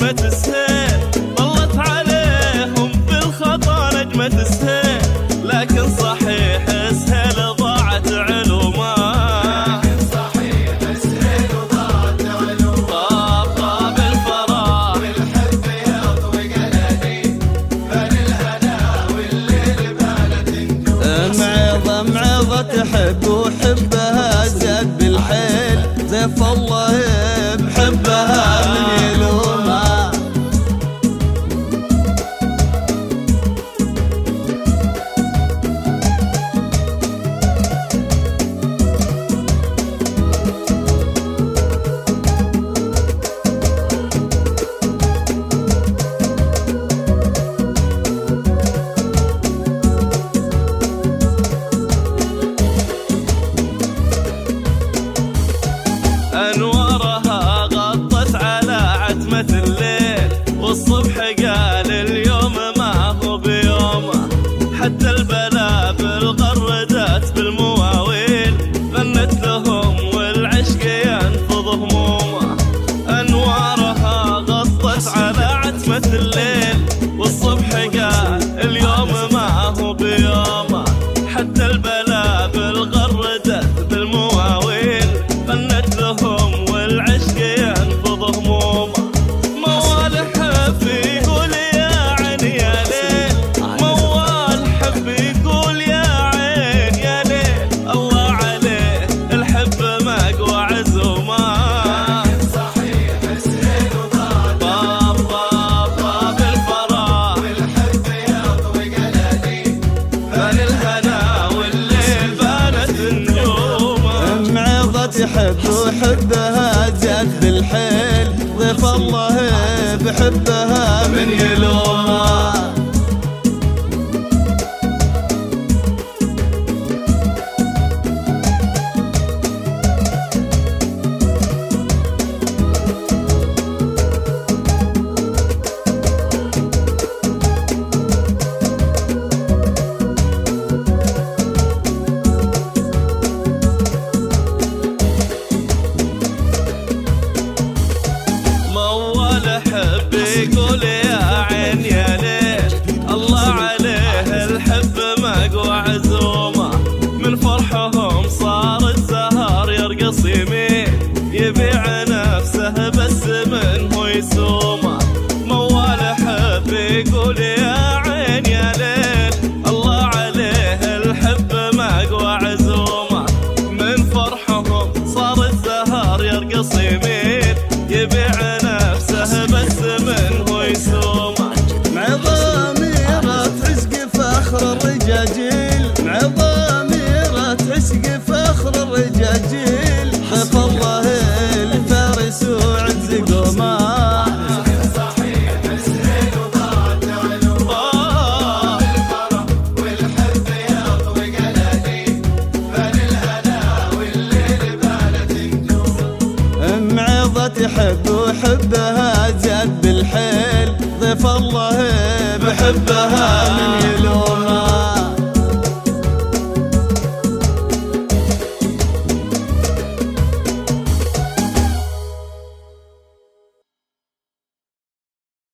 نجمة السيل، ظلت عليهم بالخطا نجمة السيل، لكن صحيح السهيل ضاعت علومه. طاب الفراغ والحب يطوي قلبي، فن الهنا والليل بانت نجوم. معظة تحب وحبها زاد بالحيل، زيف الله بحبها من يلومها. أنوارها غطت على عتمة الليل، والصبح قال اليوم ما هو بيومه، حتى البلابل غردت بالمواويل، غنت لهم والعشق ينفض همومه. أنوارها غطت على عتمة الليل، والصبح قال اليوم ما هو بيومه، حتى البلابل غردت بالمواويل، غنت لهم والعشق ينفض همومه. موال حب يقول يا عين يا ليل، موال حب يقول يا عين يا ليل، الله عليه الحب مقوى عزومه. صحيح السهيل وضاع طاب الفراغ والحب يطوي قلبي، فن الهنا والليل بانت نجومه. معظة تحب وحبها زاد بالحيل، ضيف الله بحبها من يلومها. موال حب يقول يا عين يا ليل، الله عليه الحب مقوى عزومه، من فرحهم صار الزهر يرقص يمين، يبيع نفسه بس منه يسومه. موال حب يقول يا عين يا ليل، الله عليه الحب مقوى عزومه، من فرحهم صار الزهر يرقص يمين، يبيع نفسه بس منه يسومه. مع ضميرة عشق فخر الرجاجيل، مع ضميرة عشق فخر الرجاجيل، ضيف الله الفارس وعز قومه. صحيح السهيل وضاعت علومه. الفرح والحب يطوي قلبي، فن الهنا والليل بانت نجوم. معظة تحب وحبها زاد بالحيل، ضيف الله بحبها من